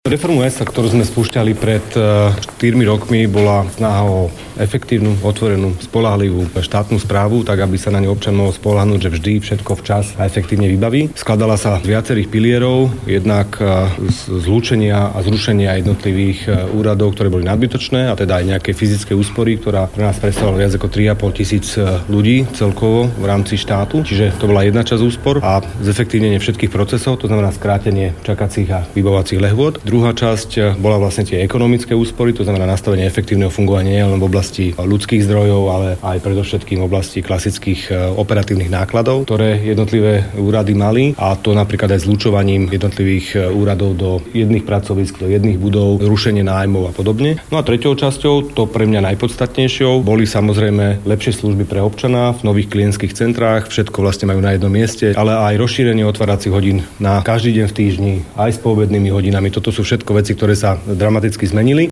Reformu ESA, ktorú sme spúšťali pred 4 rokmi, bola snaha o efektívnu, otvorenú, spoľahlivú štátnu správu, tak aby sa na ňu občan mohol spoľahnúť, že vždy všetko včas a efektívne vybaví. Skladala sa z viacerých pilierov, jednak zlúčenia a zrušenia jednotlivých úradov, ktoré boli nadbytočné, a teda aj nejaké fyzické úspory, ktorá pre nás predstavovala viac ako 3,5 tisíc ľudí celkovo v rámci štátu. Čiže to bola jedna časť úspor a zefektívnenie všetkých procesov, to znamená skrátenie čakacích a vybavovacích lehôd. Druhá časť bola vlastne tie ekonomické úspory, to znamená nastavenie efektívneho fungovania nielen v oblasti ľudských zdrojov, ale aj predovšetkým v oblasti klasických operatívnych nákladov, ktoré jednotlivé úrady mali, a to napríklad aj zlučovaním jednotlivých úradov do jedných pracovísk, do jedných budov, rušenie nájmov a podobne. No a treťou časťou, to pre mňa najpodstatnejšou, boli samozrejme lepšie služby pre občana v nových klientských centrách, všetko vlastne majú na jednom mieste, ale aj rozšírenie otváracích hodín na každý deň v týždni, aj s poobednými hodinami. Toto sú všetko veci, ktoré sa dramaticky zmenili.